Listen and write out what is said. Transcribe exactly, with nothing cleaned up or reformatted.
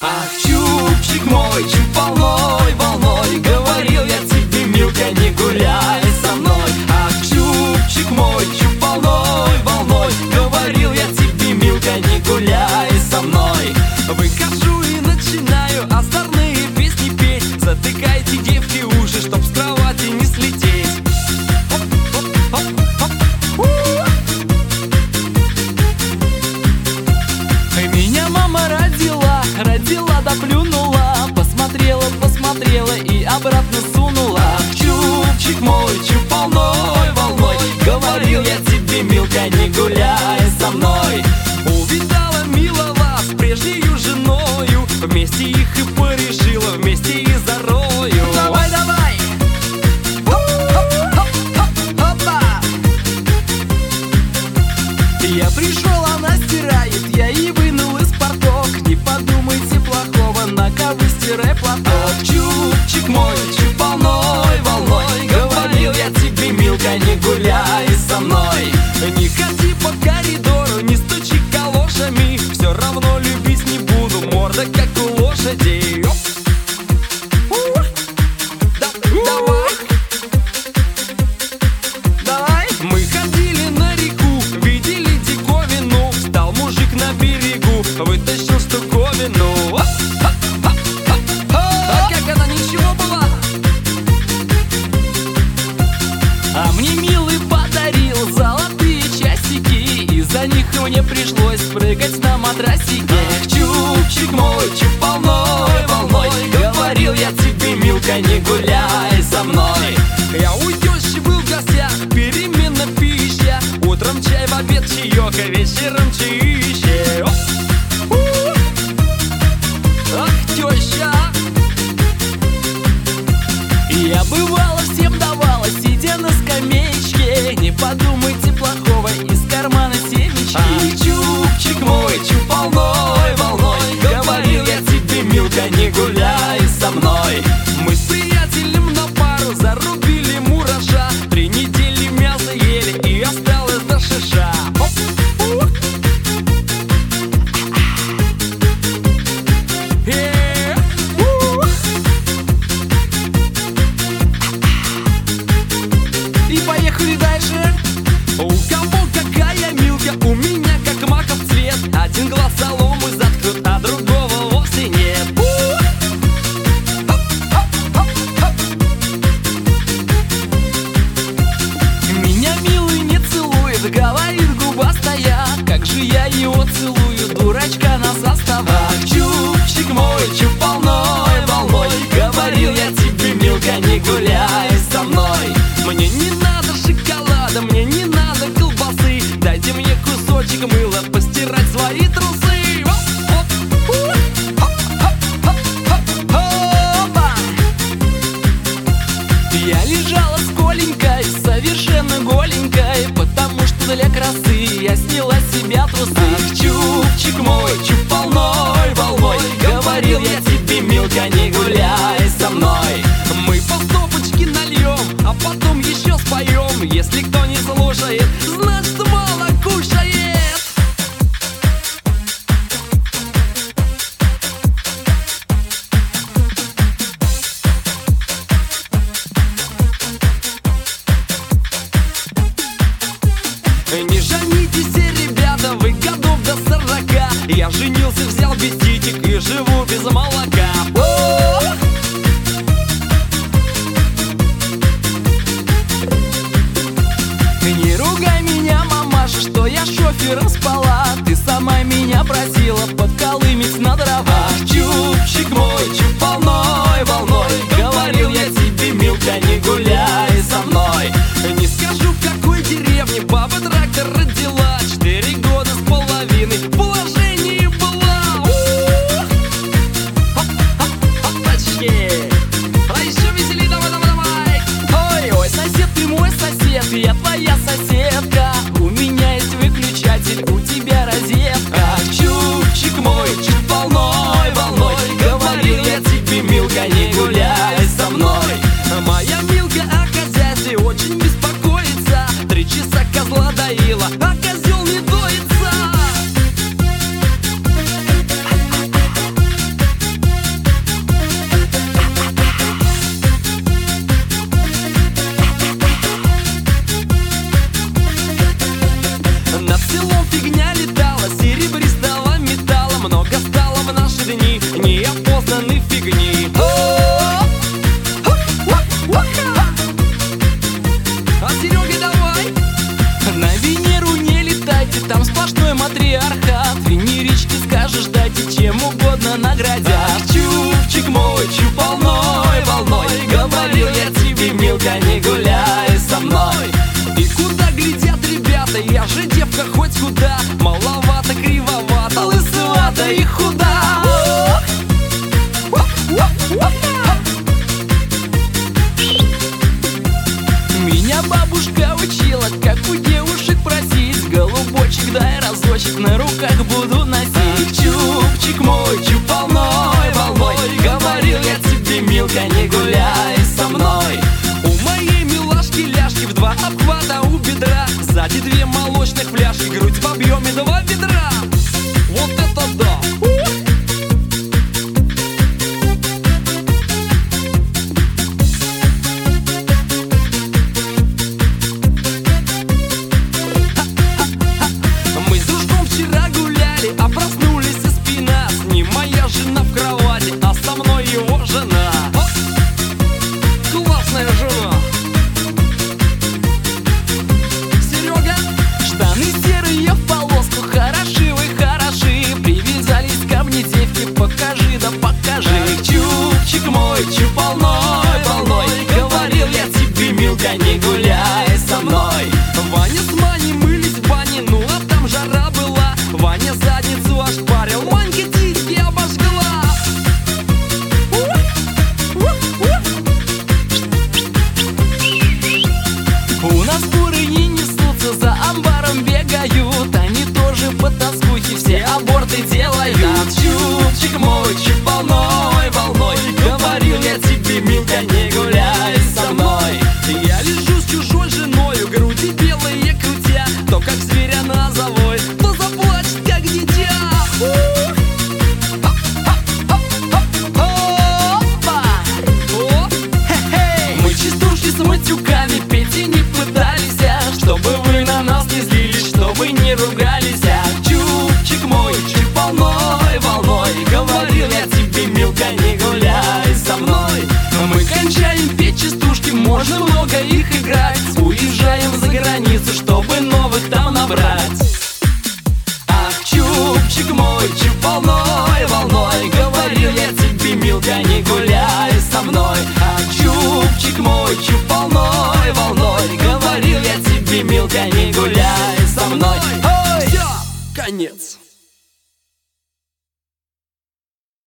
Ах, чубчик мой, чуб волной, волной, говорил я тебе, милка, не гуляй со мной. Ах, чубчик мой, чуб волной, волной, говорил я тебе, милка, не гуляй со мной. Выхожу и начинаю озорные песни петь. Затыкайте, девки, уши, чтоб с кровати не слететь. Меня мама родила, родила да плюнула, посмотрела, посмотрела и обратно сунула. Чубчик мой, чуб волной, волной, говорил я тебе, милка, не гуляй со мной. Увидала, мила, вас прежнею женою, вместе их и порешила, вместе и зарою. Давай, давай! Опа! Я пришел, она стирает, я и вынул из порток. Не подумайте плохого, на-ка выстирай платок. Чубчик мой, чуб волной, волной, говорил я тебе, милка, не гуляй со мной. Не ходи по коридору, не стучи калошами, все равно любить не буду, морда как у лошади. Давай, давай. Мы ходили на реку, видели диковину. Встал мужик на берегу, вытащил штуковину. А как она, ничего была? А мне милый подарил золотые часики, из-за них мне пришлось прыгать на матрасике. Ах, чубчик мой, чуб волной, волной, говорил я тебе, милка, не гуляй со мной. Я у тещи был в гостях, перемена пища. Утром чай, в обед чаек, а вечером чаище. Ах, теща! Я бывало всем давала, сидя на скамеечке. Не подумайте плохого, из кармана семечки. Ах, чубчик мой, чуб волной, волной, говорил я тебе, милка, не гуляй со мной. Мы с приятелем на пару зарубили мураша, три недели мясо ели и осталось до шиша. И поехали дальше. У кого какая милка, у меня как маков цвет. Один глаз соломы заткнут, а другого вовсе нет. Меня милый не целует, говорит губастая. Как же я его целую, дурачка на состава. Ах, чубчик мой, чуб волной, волной, говорил я тебе, милка, не гуляй со мной. Мне не надо шоколада, мне не надо колбасы, дайте мне кусочек мыла постирать свои трусы. Я лежала с Коленькой, совершенно голенькой, потому что для красы я сняла с себя трусы. Ах, чубчик мой, чуб волной, волной, говорил я тебе, милка, не гуляй со мной. Мы по стопочке нальем, а потом еще споем. Если кто не слушает, значит мало кушает. Не женитесь, ребята, вы годов до сорока. Я женился, взял без титик и живу без молока. О! Не ругай меня, мамаша, что я шофером спала. Ты сама меня просила подколымить на дрова. Ах, чубчик мой, чуб волной, волной, говорил я тебе, милка, не гуляй со мной. Не скажу, в какой деревне баба трактор родила. Четыре года с половиной в положении была. Опачки! А еще веселей, давай, давай, давай. Ой, ой, сосед, ты мой сосед, я твоя соседка. У меня есть выключатель, у тебя розетка. Ах, чубчик мой, чуб волной, волной, говорил я тебе, обязательно наградят. Чубчик мой, чуб волной, волной, говорил я тебе, милка, не гуляй со мной. И куда глядят ребята, я же девка хоть куда, маловато, кривовато, лысовато и худа. Меня бабушка учила, как у девушек просить. Голубочек, дай разочек, на руках буду носить. Чубчик мой, чуб волной, волной, говорил я тебе, милка, не гуляй со мной. У моей милашки ляжки в два обхвата у бедра, сзади две молочных фляжки, грудь в объеме два ведра. Вот это да! А проснулись со спина, не моя жена в кровати, а со мной его жена. О! Классная жена. Серега, штаны серые в полоску, хороши вы, хороши. Привязались ко мне девки, покажи, да покажи. Чубчик мой, чуб волной, волной, говорил я тебе, милка, не гуляй со мной. Ваня с Маней мылись в бане, ну а там жара была. Ваня задницу ошпарил, Манька титьки обожгла. У нас куры не несутся, за амбаром бегают. Они тоже по тоскухе все аборты делают. Чубчик мой, чуб волной, волной, говорил я тебе, милка, не гуляй со мной. Я лежу с чужой женою, груди белые крутя, то как зверь она завоет, то заплачет как дитя. Мы частушки с матюками петь и не пытались, чтобы вы на нас не злились, чтобы не ругались. Чубчик мой, чуб волной, волной, говорил я тебе, милка, не гуляй со мной. Мы кончаем петь частушки, можно много их играть. Уезжаем за границу, чтобы новых там набрать. Ах, чубчик мой, чуб волной, волной, говорил я тебе, милка, не гуляй со мной. Ах, чубчик мой, чуб волной, волной, говорил я тебе, милка, не гуляй со мной. Ой! Все, конец.